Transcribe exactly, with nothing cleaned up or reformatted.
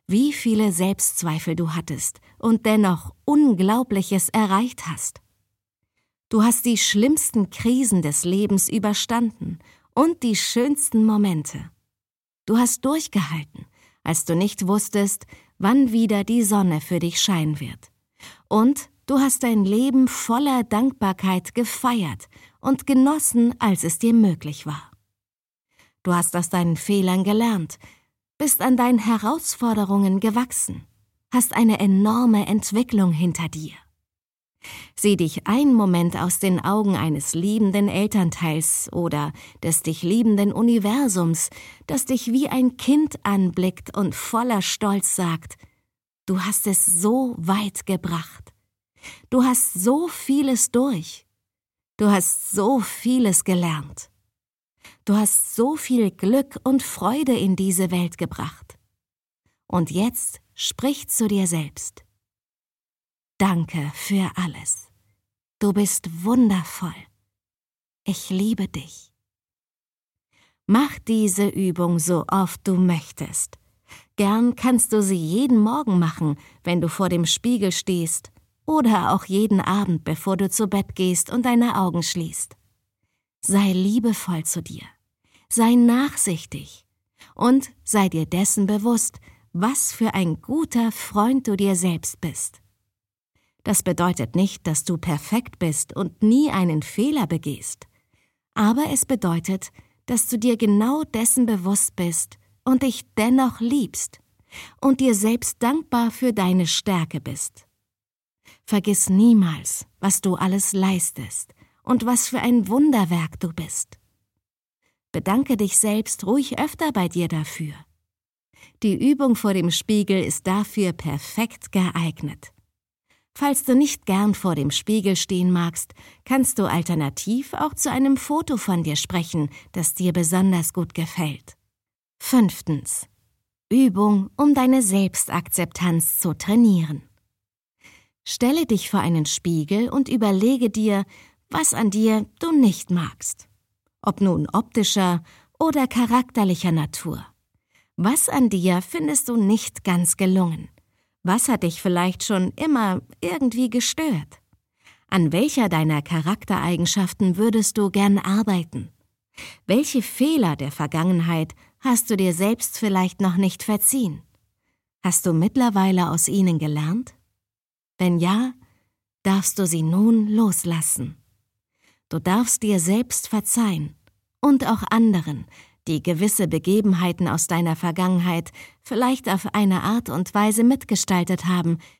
wie viele Selbstzweifel du hattest und dennoch Unglaubliches erreicht hast. Du hast die schlimmsten Krisen des Lebens überstanden und die schönsten Momente. Du hast durchgehalten, als du nicht wusstest, wann wieder die Sonne für dich scheinen wird. Und du hast dein Leben voller Dankbarkeit gefeiert und genossen, als es dir möglich war. Du hast aus deinen Fehlern gelernt, bist an deinen Herausforderungen gewachsen, hast eine enorme Entwicklung hinter dir. Sieh dich einen Moment aus den Augen eines liebenden Elternteils oder des dich liebenden Universums, das dich wie ein Kind anblickt und voller Stolz sagt: Du hast es so weit gebracht. Du hast so vieles durch. Du hast so vieles gelernt. Du hast so viel Glück und Freude in diese Welt gebracht. Und jetzt sprich zu dir selbst: Danke für alles. Du bist wundervoll. Ich liebe dich. Mach diese Übung so oft du möchtest. Gern kannst du sie jeden Morgen machen, wenn du vor dem Spiegel stehst, oder auch jeden Abend, bevor du zu Bett gehst und deine Augen schließt. Sei liebevoll zu dir, sei nachsichtig und sei dir dessen bewusst, was für ein guter Freund du dir selbst bist. Das bedeutet nicht, dass du perfekt bist und nie einen Fehler begehst, aber es bedeutet, dass du dir genau dessen bewusst bist und dich dennoch liebst und dir selbst dankbar für deine Stärke bist. Vergiss niemals, was du alles leistest und was für ein Wunderwerk du bist. Bedanke dich selbst ruhig öfter bei dir dafür. Die Übung vor dem Spiegel ist dafür perfekt geeignet. Falls du nicht gern vor dem Spiegel stehen magst, kannst du alternativ auch zu einem Foto von dir sprechen, das dir besonders gut gefällt. Fünftens. Übung, um deine Selbstakzeptanz zu trainieren. Stelle dich vor einen Spiegel und überlege dir, was an dir du nicht magst. Ob nun optischer oder charakterlicher Natur. Was an dir findest du nicht ganz gelungen? Was hat dich vielleicht schon immer irgendwie gestört? An welcher deiner Charaktereigenschaften würdest du gern arbeiten? Welche Fehler der Vergangenheit hast du dir selbst vielleicht noch nicht verziehen? Hast du mittlerweile aus ihnen gelernt? Wenn ja, darfst du sie nun loslassen. Du darfst dir selbst verzeihen und auch anderen, die gewisse Begebenheiten aus deiner Vergangenheit vielleicht auf eine Art und Weise mitgestaltet haben,